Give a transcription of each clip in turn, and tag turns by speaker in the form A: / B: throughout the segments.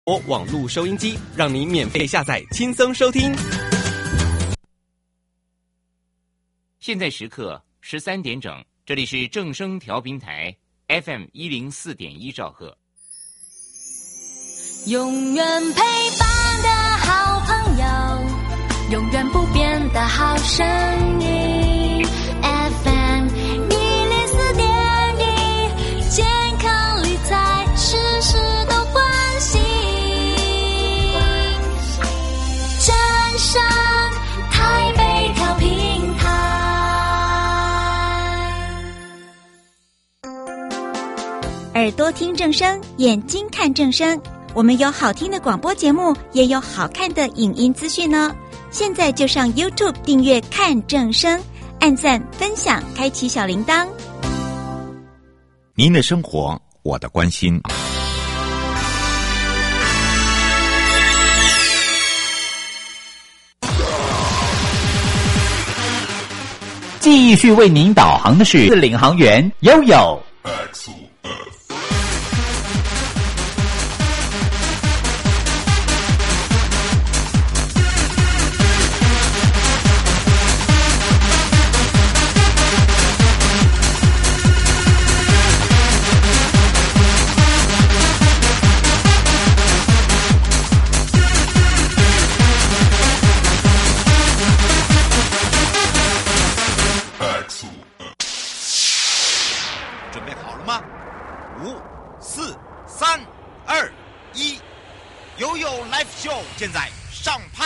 A: 网络收音机，让你免费下载，轻松收听。
B: 现在时刻13点整，这里是正声调频台 FM 104.1兆赫。
C: 永远陪伴的好朋友，永远不变的好声音 FM 104.1，健康理财事事都关心，正声台北调频台。
D: 耳朵听正声，眼睛看正声，我们有好听的广播节目，也有好看的影音资讯呢。现在就上 YouTube 订阅看正声，按赞分享，开启小铃铛。
E: 您的生活，我的关心。
F: 继续为您导航的是领航员悠悠。
G: 现在上拍。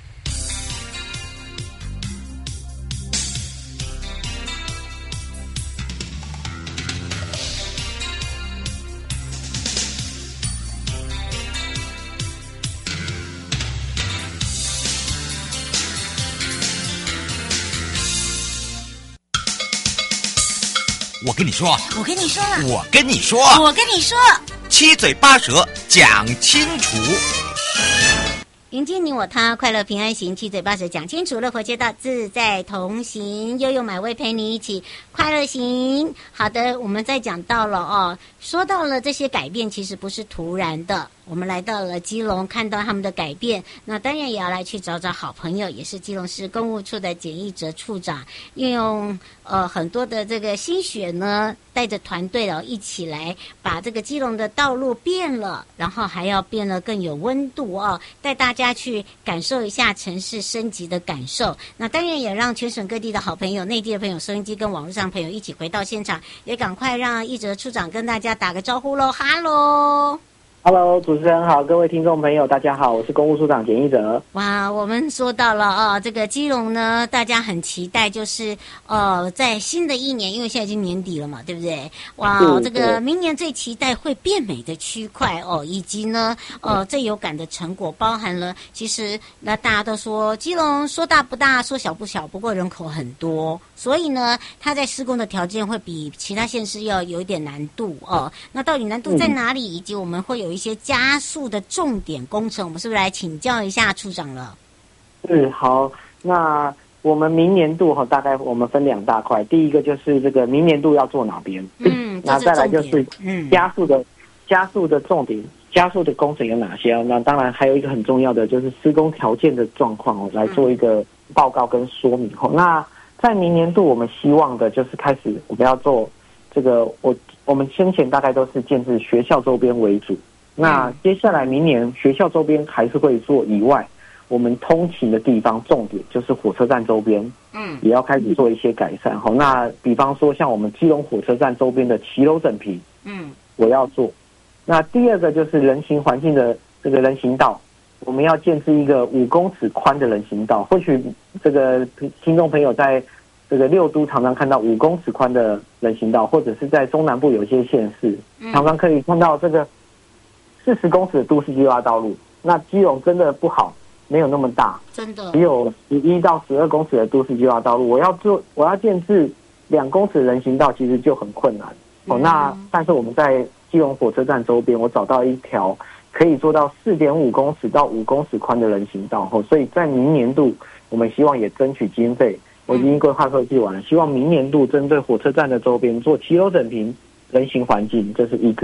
G: 我跟你说，
D: 我跟你说了，
G: 我跟你说，
D: 我跟你说，
G: 七嘴八舌讲清楚。
D: 迎接你我他，快乐平安行，七嘴八舌讲清楚，乐活街道自在同行，悠悠买位陪你一起快乐行。好的，我们再讲到了哦，说到了这些改变其实不是突然的，我们来到了基隆，看到他们的改变，那当然也要来去找找好朋友，也是基隆市公务处的简义哲处长，运用很多的这个心血呢，带着团队一起来把这个基隆的道路变了，然后还要变得更有温度哦，带大家去感受一下城市升级的感受。那当然也让全省各地的好朋友、内地的朋友、收音机跟网络上朋友一起回到现场，也赶快让义哲处长跟大家打个招呼喽，哈喽。
H: Hello， 主持人好，各位听众朋友，大家好，我是公务处长简义哲。
D: 哇，我们说到了这个基隆呢，大家很期待，就是在新的一年，因为现在已经年底了嘛，对不对？哇，这个明年最期待会变美的区块以及呢最有感的成果，包含了其实那大家都说基隆说大不大，说小不小，不过人口很多，所以呢，它在施工的条件会比其他县市要有一点难度那到底难度在哪里？以及我们会有一些加速的重点工程，我们是不是来请教一下处长了？
H: 好，那我们明年度大概我们分两大块，第一个就是这个明年度要做哪边，那再来就是加速的重点，加速的工程有哪些？那当然还有一个很重要的就是施工条件的状况来做一个报告跟说明那在明年度我们希望的就是开始我们要做这个，我们先前大概都是建制学校周边为主，那接下来明年学校周边还是会做以外，我们通勤的地方重点就是火车站周边，也要开始做一些改善那比方说像我们基隆火车站周边的骑楼整平，我要做。那第二个就是人行环境的这个人行道，我们要建置一个5公尺宽的人行道。或许这个听众朋友在这个6都常常看到5公尺宽的人行道，或者是在中南部有些县市常常可以看到这个40公尺的都市计划道路。那基隆真的不好，没有那么大，
D: 真的
H: 只有11到12公尺的都市计划道路。我要建置2公尺的人行道，其实就很困难那但是我们在基隆火车站周边，我找到一条可以做到4.5公尺到5公尺宽的人行道所以在明年度我们希望也争取经费，我已经规划设计完了，希望明年度针对火车站的周边做骑楼整平、人行环境，这是一个。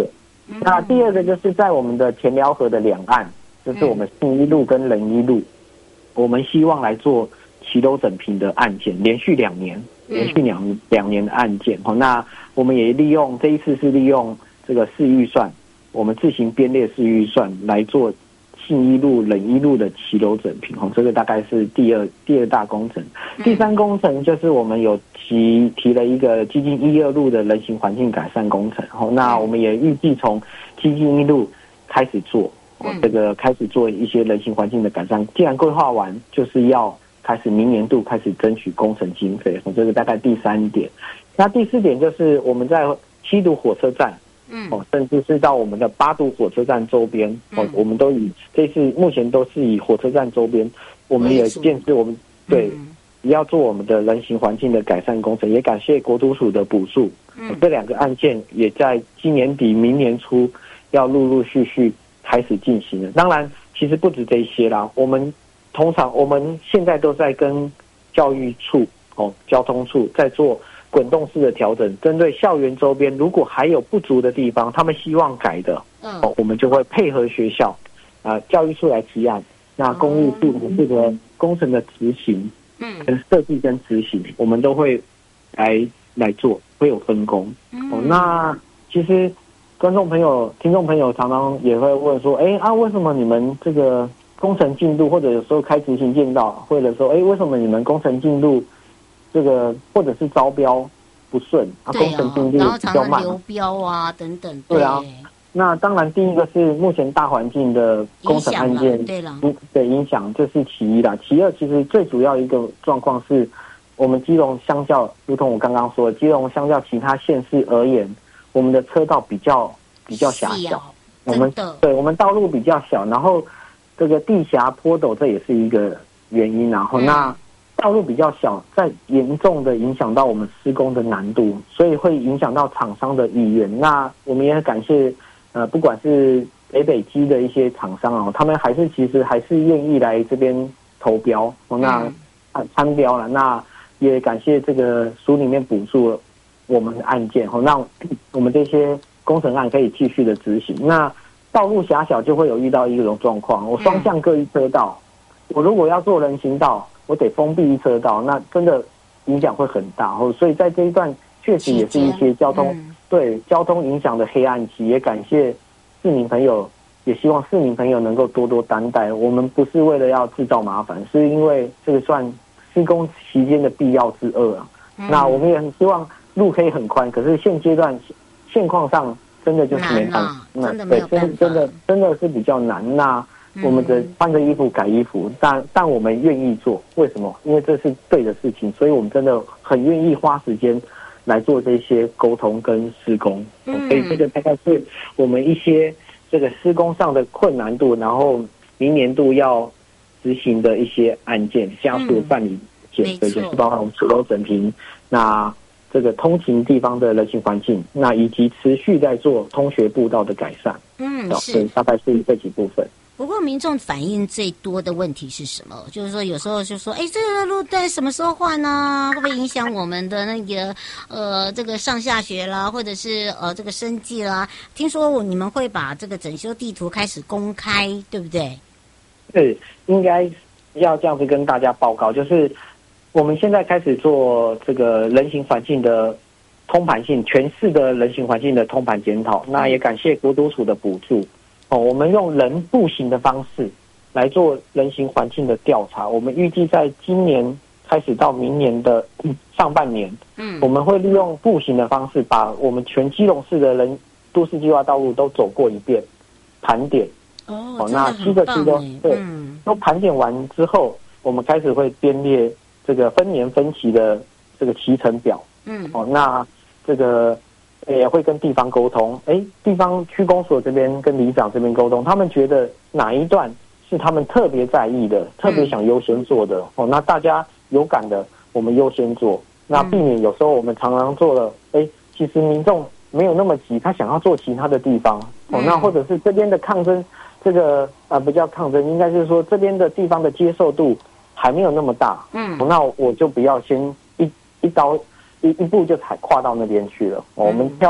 H: 那第二个就是在我们的前寮河的两岸，就是我们信义路跟仁义路，我们希望来做骑楼整平的案件，连续两年的案件。那我们也这一次是利用这个市预算，我们自行编列市预算来做信义路、仁义路的骑楼整平。这个大概是第二大工程。第三工程就是我们有提了一个基金1、2路的人行环境改善工程。那我们也预计从基金1路开始做，开始做一些人行环境的改善。既然规划完，就是要开始明年度开始争取工程经费。这个大概第3点。那第4点就是我们在7堵火车站，甚至是到我们的8堵火车站周边，我们都这次目前都是以火车站周边，我们也建设我们也要做我们的人行环境的改善工程，也感谢国土署的补助。这2个案件也在今年底、明年初要陆陆续续开始进行了。当然，其实不止这些啦，我们现在都在跟教育处、交通处在做滚动式的调整，针对校园周边如果还有不足的地方，他们希望改的，我们就会配合学校，教育处来提案，那公务处负责工程的执行，跟设计跟执行，我们都会来做，会有分工。那其实听众朋友常常也会问说，为什么你们这个工程进度，或者有时候开执行建造会的时候，为什么你们工程进度这个或者是招标不顺工程进度比较慢，
D: 然后常常流标啊等等。
H: 对啊，那当然第一个是目前大环境的工程案件对影响，这是其一啦。其二，其实最主要一个状况是我们基隆相较，如同我刚刚说的，基隆相较其他县市而言，我们的车道比较狭小，我们道路比较小，然后这个地狭坡陡，这也是一个原因。然后那道路比较小，在严重的影响到我们施工的难度，所以会影响到厂商的意愿。那我们也很感谢不管是北基的一些厂商他们其实还是愿意来这边投标那参标了。那也感谢这个署里面补助了我们的案件让我们这些工程案可以继续的执行。那道路狭小就会有遇到一种状况，我双向各一车道，我如果要做人行道，我得封闭一车道，那真的影响会很大。所以在这一段确实也是一些交通影响的黑暗期。也感谢市民朋友，也希望市民朋友能够多多担待。我们不是为了要制造麻烦，是因为这个算施工期间的必要之恶啊。那我们也很希望路可以很宽，可是现况上真的就是没办法，
D: 真的没有办法，
H: 真的是比较难。那我们的穿着衣服改衣服，但我们愿意做，为什么？因为这是对的事情，所以我们真的很愿意花时间来做这些沟通跟施工。所以这个大概是我们一些这个施工上的困难度，然后明年度要执行的一些案件加速办理所以就是包括我们骑楼整平，那这个通勤地方的人行环境，那以及持续在做通学步道的改善。是大概是这几部分。
D: 不过民众反映最多的问题是什么？就是说有时候就说，这个路段什么时候换呢？会不会影响我们的那个这个上下学啦，或者是这个生计啦？听说你们会把这个整修地图开始公开，对不对？
H: 对，应该要这样子跟大家报告，就是我们现在开始做这个人行环境的通盘性，全市的人行环境的通盘检讨。那也感谢国土署的补助。我们用人步行的方式来做人行环境的调查。我们预计在今年开始到明年的上半年，我们会利用步行的方式，把我们全基隆市的都市计划道路都走过一遍，盘点。那7个区都盘点完之后，我们开始会编列这个分年分期的这个期程表。那这个也会跟地方沟通，地方区公所这边跟里长这边沟通，他们觉得哪一段是他们特别在意的，特别想优先做的那大家有感的，我们优先做。那避免有时候我们常常做了，其实民众没有那么急，他想要做其他的地方那或者是这边的抗争，这个不叫抗争，应该是说这边的地方的接受度还没有那么大，那我就不要先一步就跨到那边去了。我们挑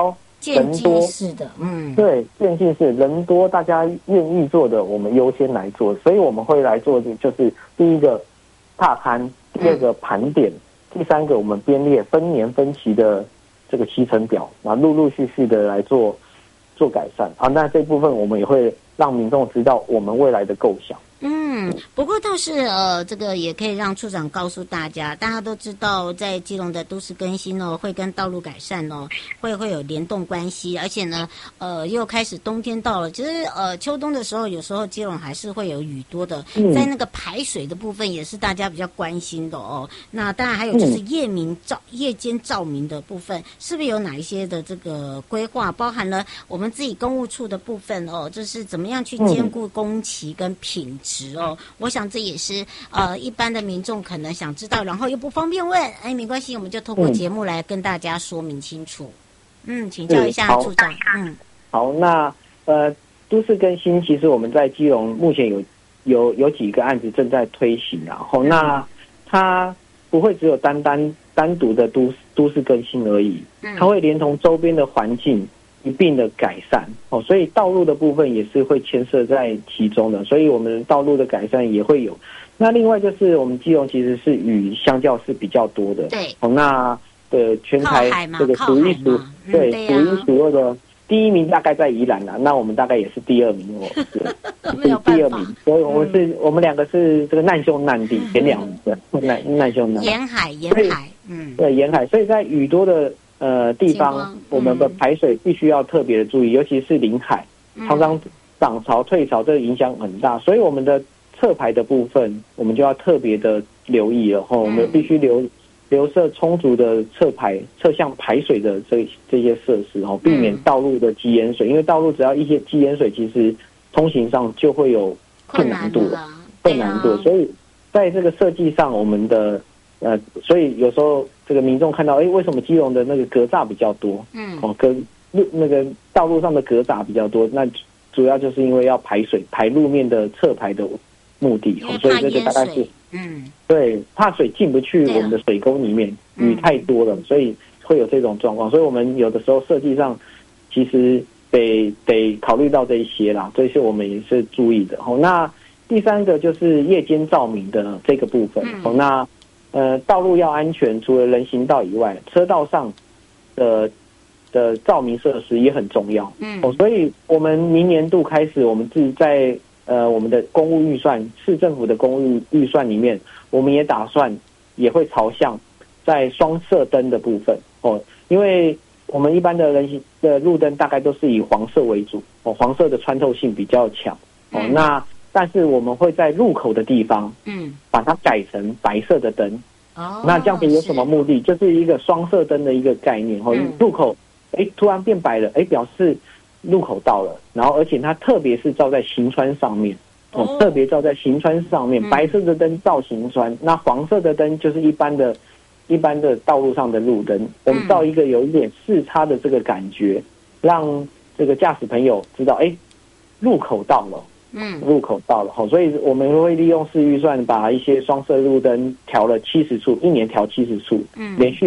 D: 渐进式的，
H: 对，渐进式，人多大家愿意做的，我们优先来做，所以我们会来做的就是第一个踏勘，第二个盘点，第三个我们编列分年分期的这个期程表，然后陆陆续续的来做改善啊。那这部分我们也会让民众知道我们未来的构想。
D: 不过倒是这个也可以让处长告诉大家，大家都知道，在基隆的都市更新哦，会跟道路改善哦，会有联动关系，而且呢，又开始冬天到了，其实秋冬的时候，有时候基隆还是会有雨多的，在那个排水的部分也是大家比较关心的哦。那当然还有就是夜间照明的部分，是不是有哪一些的这个规划，包含了我们自己公务处的部分哦，就是怎么样去兼顾工期跟品质哦。我想这也是一般的民众可能想知道，然后又不方便问，没关系，我们就透过节目来跟大家说明清楚。请教一下处长。
H: 好，那都市更新其实我们在基隆目前有几个案子正在推行，然后那它不会只有单独的都市更新而已，它会连同周边的环境一并的改善哦，所以道路的部分也是会牵涉在其中的，所以我们道路的改善也会有。那另外就是我们基隆其实是雨相较是比较多的，
D: 对
H: 哦，那全台这个数一数二的第一名大概在宜兰啦，那我们大概也是第二名哦，是第二名，所以我们两个是这个难兄难弟，前两名的难兄难弟。
D: 沿海，
H: 对沿海，所以在雨多的地方，我们的排水必须要特别的注意，尤其是临海，常常涨潮退潮，这个影响很大，所以我们的侧排的部分，我们就要特别的留意了哈，我们必须留设充足的侧向排水的这些设施哦，避免道路的积淹水，因为道路只要一些积淹水，其实通行上就会有困难度，所以在这个设计上，我们的所以有时候这个民众看到，为什么基隆的那个格栅比较多？那个道路上的格栅比较多，那主要就是因为要排水，排路面的侧排的目的，所以这个大概是对，怕水进不去我们的水沟里面，雨太多了，所以会有这种状况。所以我们有的时候设计上其实得考虑到这一些啦，这些我们也是注意的。那第三个就是夜间照明的这个部分。那道路要安全，除了人行道以外，车道上的照明设施也很重要。所以我们明年度开始，我们自己在我们的公务预算，市政府的公务预算里面，我们也打算也会朝向在双色灯的部分哦，因为我们一般的人行的路灯大概都是以黄色为主哦，黄色的穿透性比较强哦。那但是我们会在入口的地方，把它改成白色的灯。那这样子有什么目的？就是一个双色灯的一个概念哦。入口突然变白了，表示入口到了，然后而且它特别是照在行川上面特别照在行川上面，白色的灯照行川，那黄色的灯就是一般的道路上的路灯，我们照一个有一点视差的这个感觉，让这个驾驶朋友知道，入口到了。入口到了，所以我们会利用市预算把一些双色路灯调了70处，一年调70处，连续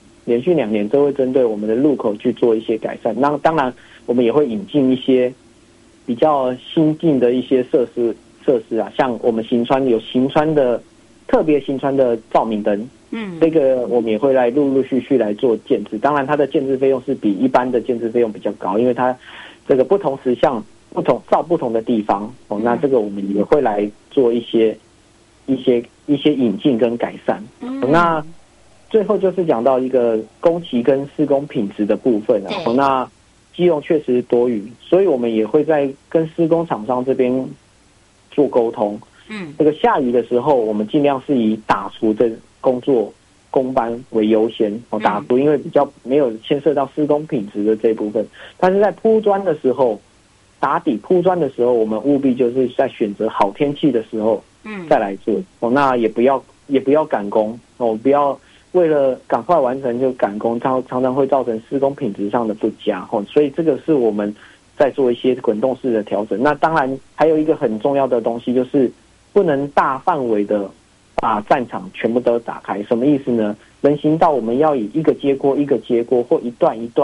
H: 2年都会针对我们的路口去做一些改善。那当然，我们也会引进一些比较新进的一些设施啊，像我们行川有特别行川的照明灯，这个我们也会来陆续来做建制。当然，它的建制费用是比一般的建制费用比较高，因为它这个不同时项。不同的地方那这个我们也会来做一些引进跟改善。那最后就是讲到一个工期跟施工品质的部分那基隆确实多雨，所以我们也会在跟施工厂商这边做沟通。这个下雨的时候，我们尽量是以打除这工班为优先打除，因为比较没有牵涉到施工品质的这部分。但是在铺砖的时候，打底铺砖的时候，我们务必就是在选择好天气的时候，再来做那也不要赶工不要为了赶快完成就赶工，常常会造成施工品质上的不佳所以这个是我们在做一些滚动式的调整。那当然还有一个很重要的东西，就是不能大范围的把战场全部都打开。什么意思呢？人行道我们要以一个接过一个接过，或一段一段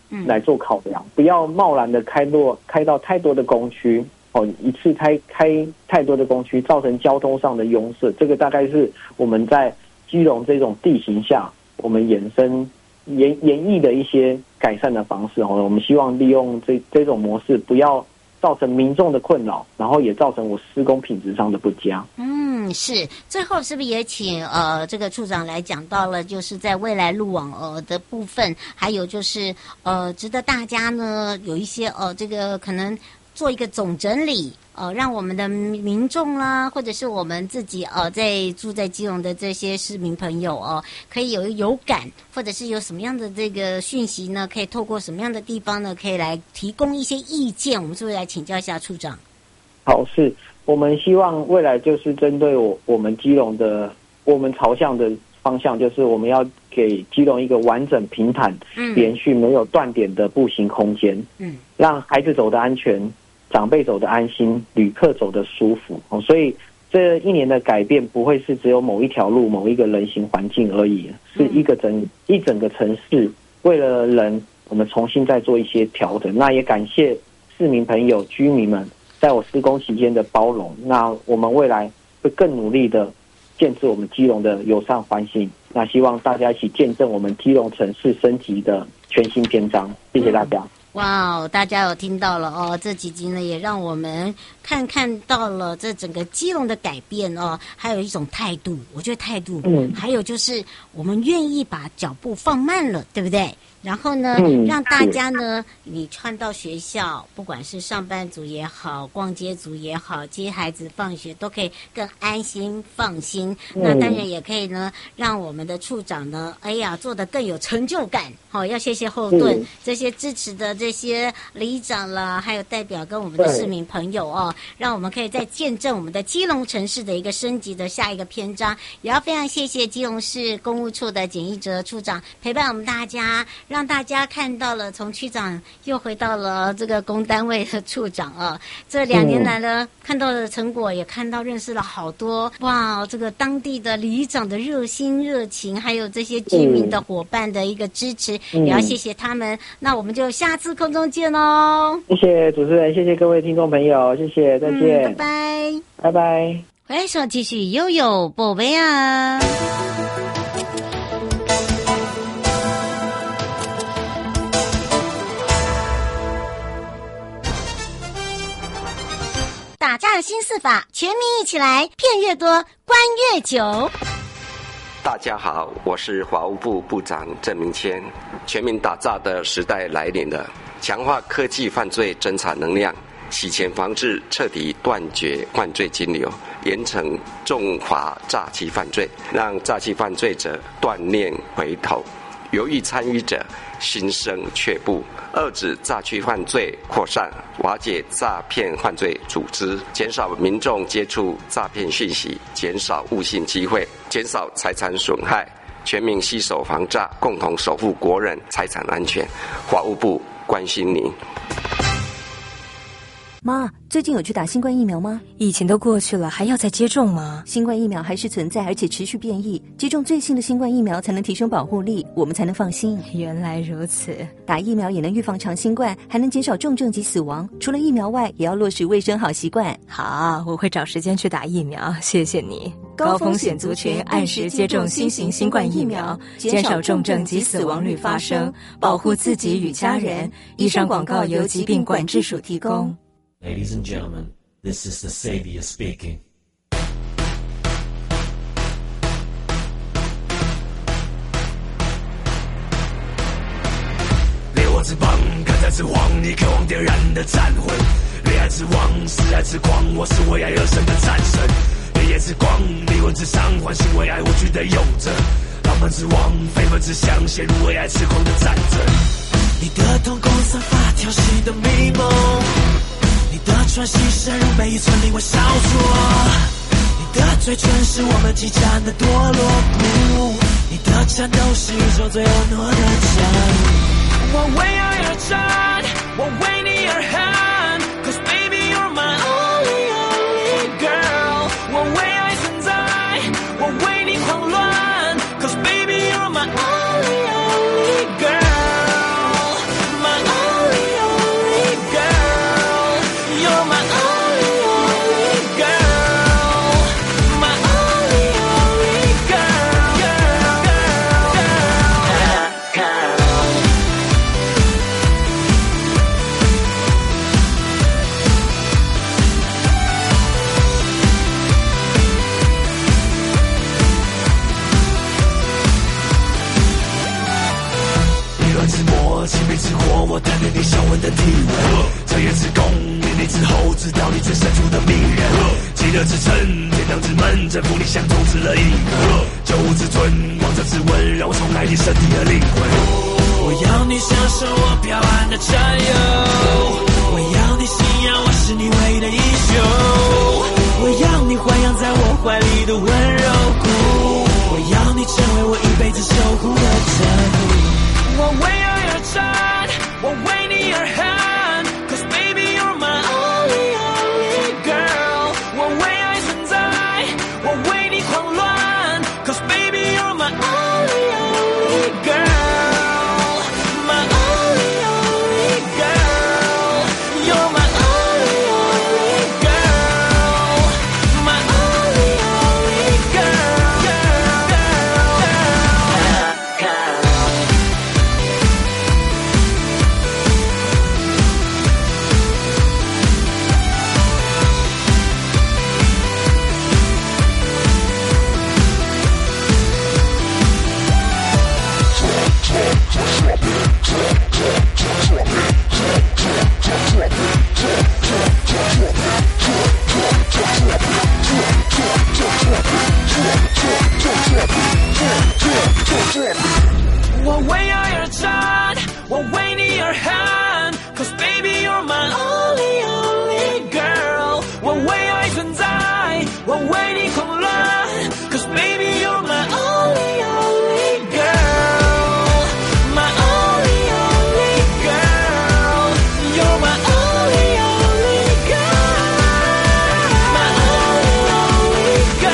H: 来做考量，不要贸然的开到太多的工区一次开太多的工区，造成交通上的拥塞。这个大概是我们在基隆这种地形下，我们延绎的一些改善的方式我们希望利用这种模式，不要造成民众的困扰，然后也造成我施工品质上的不佳。
D: 是。最后是不是也请这个处长来讲到了，就是在未来路网的部分，还有就是值得大家呢有一些这个可能做一个总整理，让我们的民众啦，或者是我们自己在住在基隆的这些市民朋友可以有感，或者是有什么样的这个讯息呢？可以透过什么样的地方呢？可以来提供一些意见。我们是不是来请教一下处长？
H: 好，是我们希望未来就是针对我们基隆的，我们朝向的方向，就是我们要给基隆一个完整平坦、连续没有断点的步行空间，让孩子走得安全，长辈走得安心，旅客走得舒服所以这一年的改变不会是只有某一条路、某一个人行环境而已，是一整个城市为了人，我们重新再做一些调整。那也感谢市民朋友、居民们在我施工期间的包容。那我们未来会更努力的建设我们基隆的友善环境。那希望大家一起见证我们基隆城市升级的全新篇章。谢谢大家。
D: 哇，大家有听到了这几集呢也让我们看到了这整个基隆的改变还有一种态度，我觉得态度还有就是我们愿意把脚步放慢了，对不对？然后呢让大家呢你穿到学校，不管是上班族也好，逛街族也好，接孩子放学都可以更安心放心。那当然也可以呢让我们的处长呢做得更有成就感要谢谢后盾这些支持的这些里长啦，还有代表跟我们的市民朋友让我们可以再见证我们的基隆城市的一个升级的下一个篇章。也要非常谢谢基隆市公务处的简一哲处长陪伴我们大家，让大家看到了从区长又回到了这个公单位的处长这2年来呢看到的成果，也看到认识了好多这个当地的里长的热心热情，还有这些居民的伙伴的一个支持也要谢谢他们。那我们就下次空中见
H: 谢谢主持人，谢谢各位听众朋友，谢谢，再见，
D: 拜拜，
H: 拜拜。
D: 回来说继续悠悠宝贝啊。打诈新4法，全民一起来，骗越多，关越久。
I: 大家好，我是法务部部长郑明谦。全民打诈的时代来临了，强化科技犯罪侦查能量，洗钱防治，彻底断绝犯罪金流，严惩重罚诈欺犯罪，让诈欺犯罪者断念回头，犹豫参与者心生却步，遏止诈欺犯罪扩散，瓦解诈骗犯罪组织，减少民众接触诈骗讯息，减少误信机会，减少财产损害，全民携手防诈，共同守护国人财产安全。法务部关心您。
J: 妈，最近有去打新冠疫苗吗？
K: 疫情都过去了，还要再接种吗？
J: 新冠疫苗还是存在，而且持续变异，接种最新的新冠疫苗才能提升保护力，我们才能放心。
K: 原来如此，
J: 打疫苗也能预防长新冠，还能减少重症及死亡。除了疫苗外，也要落实卫生好习惯。
K: 好，我会找时间去打疫苗，谢谢你。
J: 高风险族群按时接种新型新冠疫苗，减少重症及死亡率发生，保护自己与家人。以上广告由疾病管制署提供。
L: Ladies and gentlemen, this is the Savior speaking. 烈火之棒，看在之荒，你渴望点燃的战魂。烈爱之王，是爱之光，我是为爱而生的战神。烈焰之光，灵魂之伤，唤醒为爱无惧的勇者。浪漫之王，绯闻之乡，陷入为爱痴狂的战争。你的瞳孔散发挑衅的迷蒙。你的喘息深入每一寸灵魂烧灼，你的嘴唇是我们激战的堕落谷，你的战斗是宇宙最婀娜的战役。我为爱而战，我为你而喊 ，Cause baby you're my only girl。我为爱存在，我为你狂乱 ，Cause baby you're my only girl。My 之后，知道你最深处的迷人。饥饿之城，天堂之门，征服你像种植了银河。救护之尊，王者之吻，让我宠爱你身体和灵魂。我要你享受我彪悍的占有，我要你信仰我是你唯一的英雄，我要你豢养在我怀里的温柔骨，我要你成为我一辈子守护的珍珠。我为爱而战，我为你而喊 ，Cause baby you're my only only girl。我为爱存在，我为你狂乱 ，Cause baby you're my only only girl。My only only girl，you're my only only girl，my only only girl。我为爱而战，我为你而喊 ，Cause baby you're my only only girl。我为爱存在，我为你狂乱 ，Cause baby you're my only only girl，my only only girl，you're my only only girl，my only only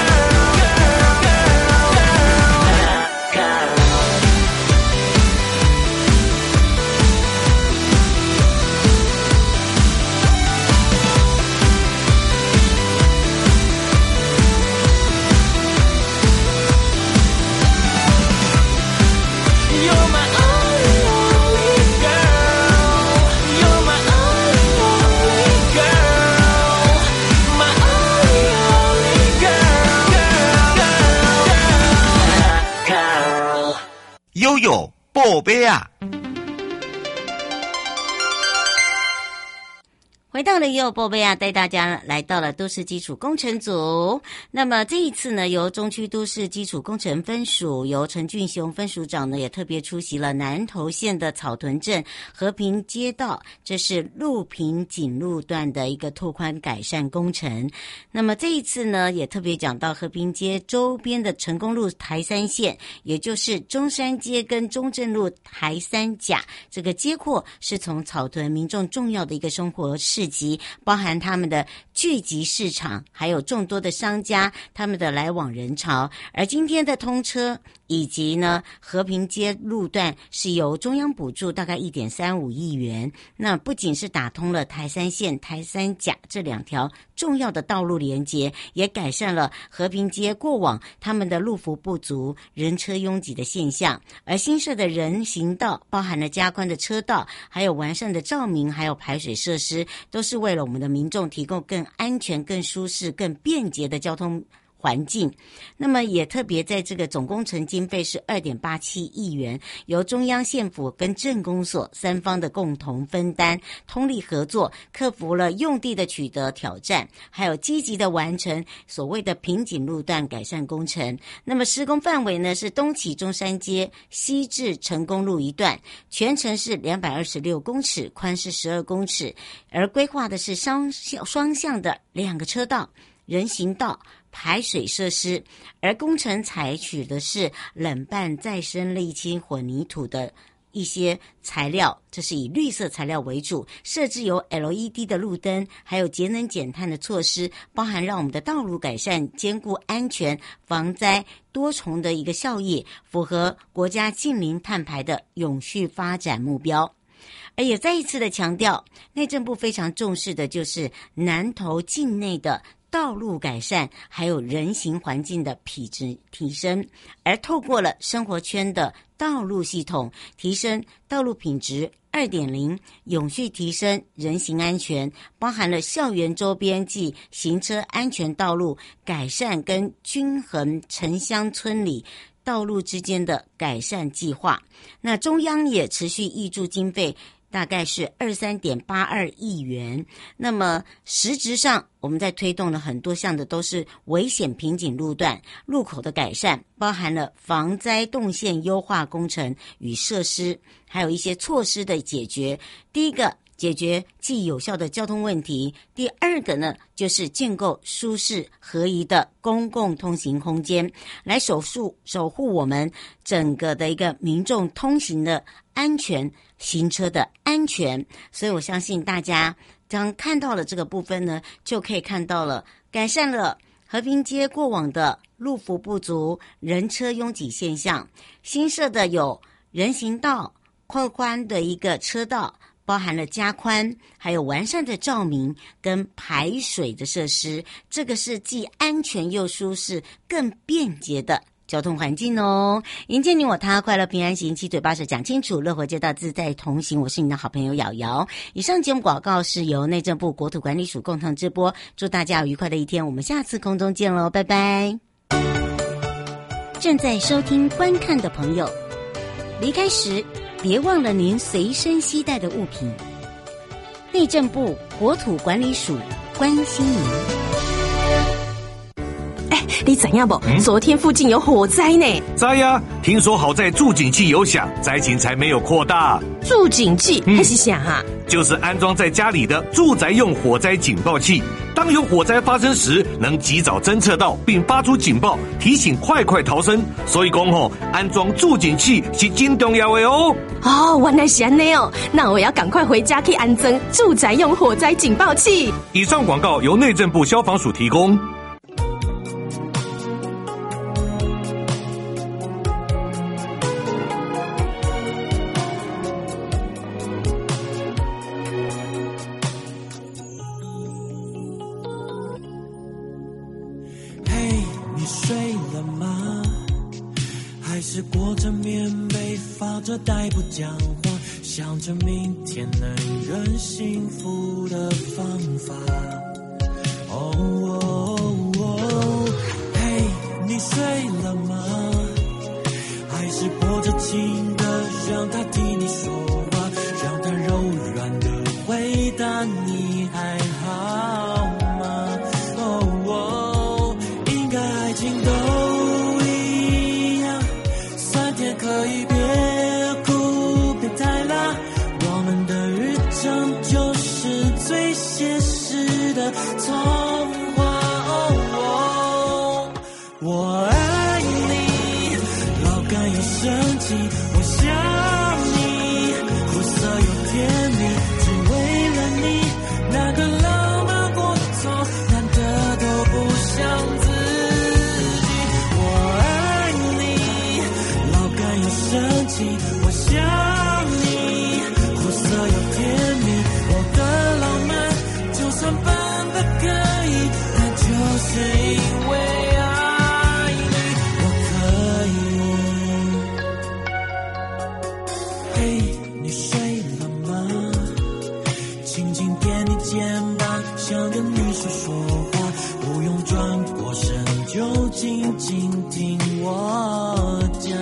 L: girl。You're my only only girl，You're my only only girl，My only only girl。
G: 悠悠宝贝啊！
D: 回到了幼宝贝啊，带大家来到了都市基础工程组。那么这一次呢，由中区都市基础工程分署由陈俊雄分署长呢，也特别出席了南投县的草屯镇和平街道，这是路平锦路段的一个拓宽改善工程。那么这一次呢，也特别讲到和平街周边的成功路台三线，也就是中山街跟中正路台三甲，这个街廓是从草屯民众重要的一个生活市集，包含他们的聚集市场，还有众多的商家，他们的来往人潮。而今天的通车以及呢和平街路段是由中央补助大概 1.35 亿元，那不仅是打通了台三线、台三甲这两条重要的道路连接，也改善了和平街过往他们的路幅不足、人车拥挤的现象。而新设的人行道包含了加宽的车道，还有完善的照明，还有排水设施，都是为了我们的民众提供更安全、更舒适、更便捷的交通环境。那么也特别在这个总工程经费是 2.87 亿元，由中央县府跟镇公所三方的共同分担，通力合作，克服了用地的取得挑战，还有积极的完成所谓的平颈路段改善工程。那么施工范围呢是东起中山街西至成功路一段，全程是226公尺，宽是12公尺，而规划的是双向的2个车道、人行道、排水设施，而工程采取的是冷拌再生沥青混凝土的一些材料，这是以绿色材料为主，设置有 LED 的路灯，还有节能减碳的措施，包含让我们的道路改善，兼顾安全、防灾多重的一个效益，符合国家净零碳排的永续发展目标。而也再一次的强调，内政部非常重视的就是南投境内的道路改善，还有人行环境的品质提升，而透过了生活圈的道路系统，提升道路品质 2.0， 永续提升人行安全，包含了校园周边及行车安全道路改善跟均衡城乡村里道路之间的改善计划。那中央也持续挹注经费大概是23.82亿元。那么实质上我们在推动了很多项的都是危险瓶颈路段路口的改善，包含了防灾动线优化工程与设施，还有一些措施的解决。第一个解决既有效的交通问题，第二个呢就是建构舒适合宜的公共通行空间，来守护我们整个的一个民众通行的安全，行车的安全。所以我相信大家当看到了这个部分呢，就可以看到了改善了和平街过往的路幅不足、人车拥挤现象，新设的有人行道、扩宽的一个车道，包含了加宽还有完善的照明跟排水的设施，这个是既安全又舒适更便捷的交通环境哦。迎接你我他，快乐平安行，七嘴八舌讲清楚，乐活街道自在同行。我是你的好朋友瑶瑶。以上节目广告是由内政部国土管理署共同直播，祝大家有愉快的一天，我们下次空中见喽，拜拜。正在收听观看的朋友，离开时别忘了您随身携带的物品。内政部国土管理署关心您。
M: 你怎样不？昨天附近有火灾呢。
N: 灾呀！听说好在住警器有响，灾情才没有扩大。
M: 住警器还是响啊？
N: 就是安装在家里的住宅用火灾警报器，当有火灾发生时，能及早侦测到并发出警报，提醒快逃生。所以讲安装住警器是真重要的哦。
M: 原来是这样哦，那我要赶快回家去安装住宅用火灾警报器。
N: 以上广告由内政部消防署提供。
L: 是裹着棉被发着呆不讲话，想着明天能人幸福的方法。嘿，你睡了吗？还是播着情歌让他替你说话，让他柔软的回答你还好吗？应该爱情都可以别哭别太辣，我们的日常就是最写实的童话。我爱你，老干又生气，我想你，苦涩又甜蜜，只为了你，难得浪漫过头，难得都不像自己。我爱你，老干又生气，我想你，苦涩又甜蜜，我的浪漫就算笨得可以，但就是因为爱你，我可以。嘿，你睡了吗？轻轻点你肩膀，想跟你说话，不用转过身，就静静听我讲。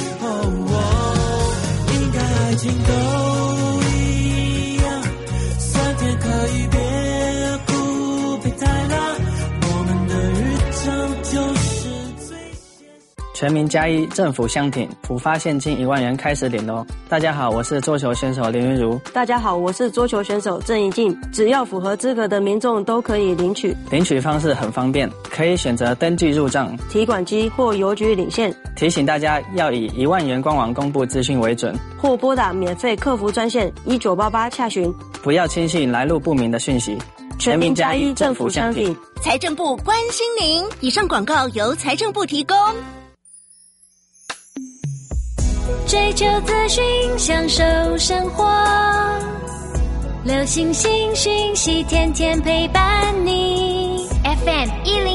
L: 应该爱情都一样，酸甜可以别哭别太辣，我们的日常就是最
O: 全民加一，政府相挺，普发现金1万元开始领咯。大家好，我是桌球选手林云如。
P: 大家好，我是桌球选手郑怡静。只要符合资格的民众都可以领取。
O: 领取方式很方便，可以选择登记入账、
P: 提款机或邮局领现。
O: 提醒大家要以1万元官网公布资讯为准，
P: 或拨打免费客服专线1988洽询。
O: 不要轻信来路不明的讯息。
P: 全民加一，政府相挺。
Q: 财政部关心您。以上广告由财政部提供。
C: 追求资讯，享受生活，流行新讯息，天天陪伴你。